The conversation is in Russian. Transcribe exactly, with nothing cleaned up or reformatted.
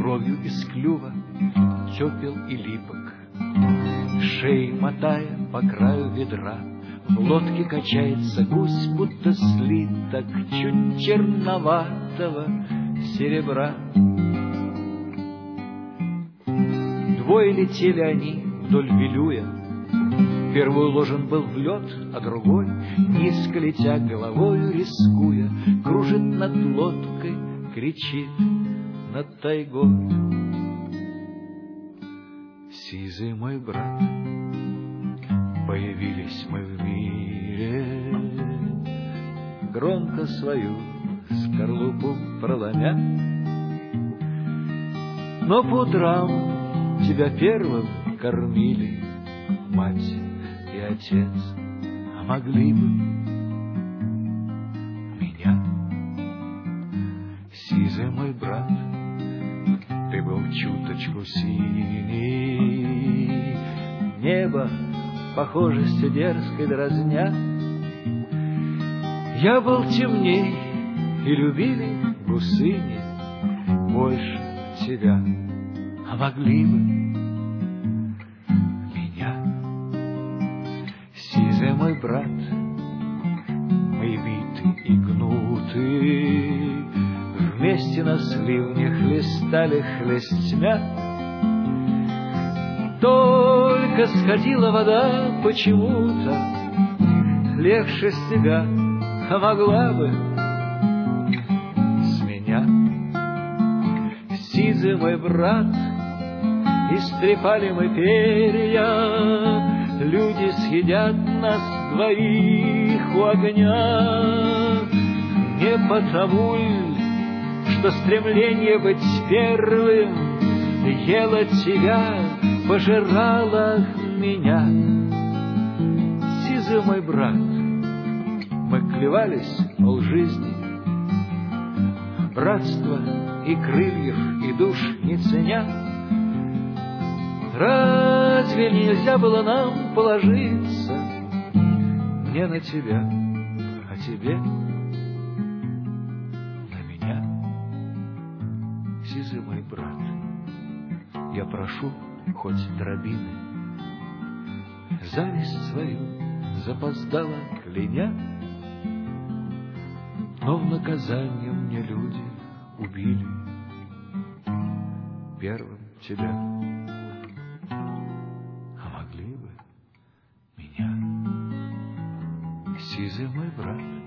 кровью из клюва тепел и липок. Шеей мотая по краю ведра, в лодке качается гусь, будто слиток чуть черноватого серебра. Двое летели они вдоль Вилюя. Первый уложен был в лед, а другой, низко летя головою, рискуя, кружит над лодкой, кричит над тайгой. Сизый мой брат, появились мы в мире, громко свою скорлупу проломя. Но по утрам тебя первым кормили мать и отец, а могли бы меня. Сизый мой брат, ты был чуточку синий, небо похожестью дерзкой дразня. Я был темней, и любили гусыни больше тебя, а могли бы меня. Сизый мой брат, мы биты и гнуты, вместе на сливне хлестали хлестьмя. Только сходила вода почему-то легче с тебя, а могла бы с меня. Сизый мой брат, истрепали мы перья, люди съедят нас двоих у огня. Не потому ль, что стремление быть первым ело тебя, пожирало меня. Сизый мой брат, мы клевались полжизни, братства и крыльев, и душ не ценя. Разве нельзя было нам положиться не на тебя, а тебе на меня? Сизый мой брат, я прошу хоть дробины, зависть свою запоздала кляня, но в наказание мне люди убили первым тебя, а могли бы меня. Сизый мой брат,